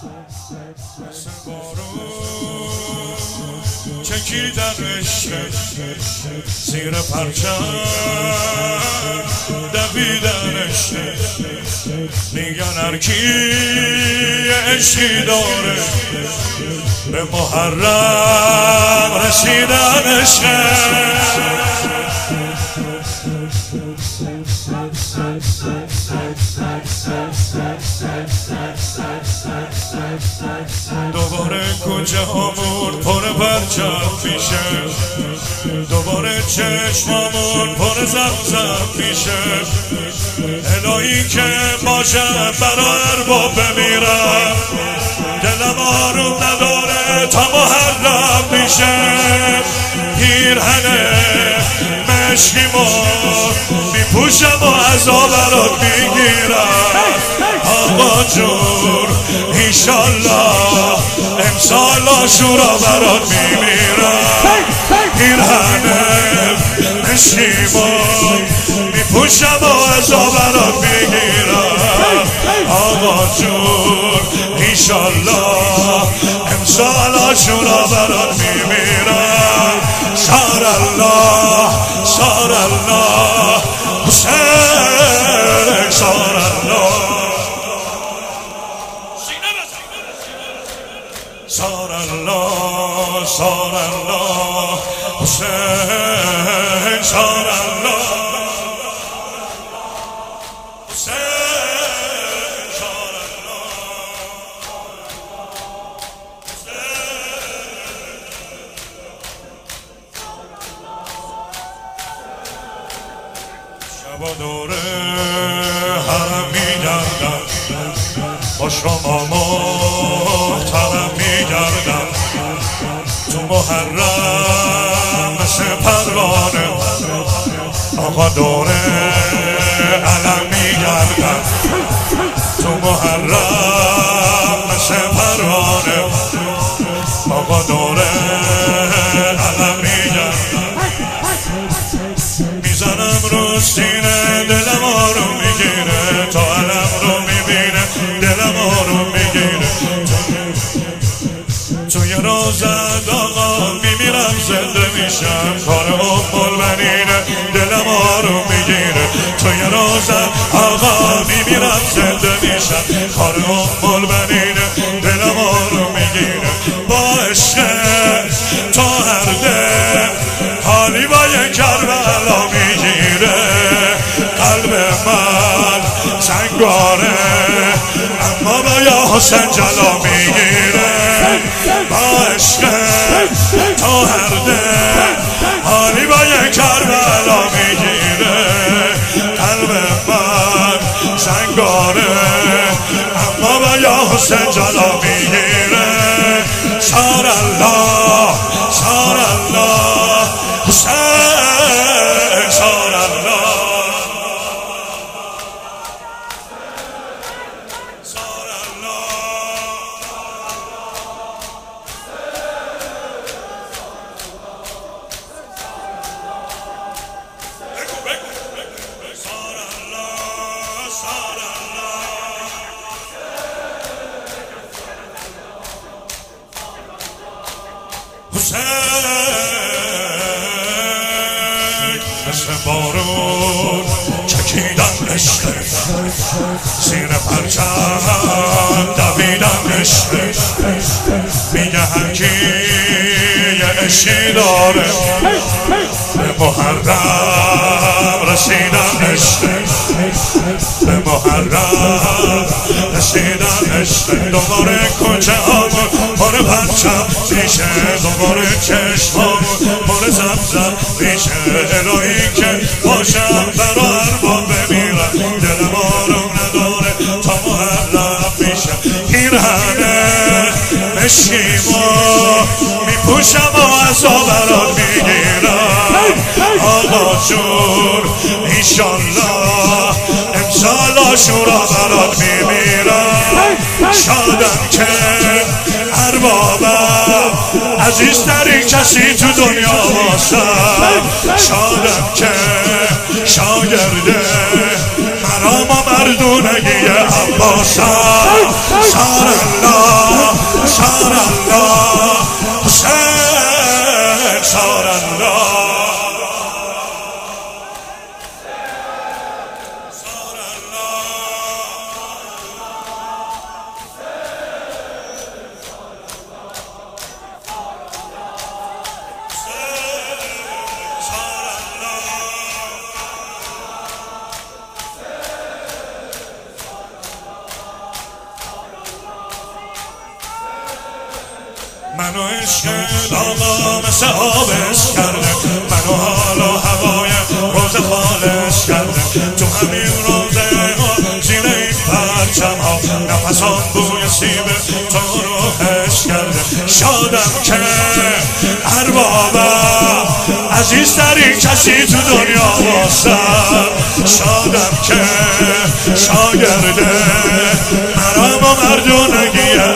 چکیدنش زیر پرچم دویدنش میگن هرکی عشقی داره به محرم رسیدنش دوباره کوچه هامون پر پرچم میشه دوباره چشمامون پر زمزم میشه الهی که باشم برای ارباب بمیرم دلم آروم نداره تا محرم میشه پیرهن مشکیمو میپوشم و عذاب برات میگیرم آقا جون ایشالله امسال آشورا برات میمیرم پیرهن مشکیمو میپوشم و عذاب برات میگیرم آقا جون ایشالله امسال آشورا برات میمیرم شار الله حسین شار الله شار الله حسین شار الله شب و دوره حرم میگردم با شما محترم میگردم تو محرم مثل پروانه آقا دوره علم میگردم تو محرم مثل پروانه آقا دوره علم میگردم میزنم رو سینه دلم آروم میگیره تا علم رو میبینه دلم آروم میگیره توی روزت آقا میمیرم زنده میشم کار البنینه دلم آروم میگیره توی روزت آقا میمیرم زنده میشم کار البنینه دلم آروم میگیره با عشق تو هر دل حالی با یک کربلا میگیره قلب من سنگاره اما با یا حسین جلا میگیره با عشق تو هر دل حالی با یک کربلا میگیره قلب من سنگاره اما با یا حسین جلا میگیره شار الله حسین شار الله حسین مثل بارون چکیدن عشق زیر پرچم دویدن عشق میگه هرکی یه عشقی داره به محرم رسیدن عشق به محرم رسیدن عشق دوباره کوچه هامون پر پرچم میشه دوباره چشمامون پر زمزم میشه الهی که باشم برا ارباب بمیرم دلم آروم نداره تا محرم میشه پیرهن مشکیمو میپوشم و عذاب برات میگیرم آقا جون ایشالله امسال آشورا برات میمیرم شادم که اربابم عزیزترین کسی تو دنیا واسم شادم که شاگرده مرام و مردونگی عباسم شار الله منو عشق آقا مثل آبش کرده، منو حال و هوای روز خالش کرده. تو همین روزه ها زیر این پرچم ها نفسان بوی سیب تو رو حش کرده. شادم که اربابم عزیزترین کسی تو دنیا واسم، شادم که شاگرده مرام و مردونگیه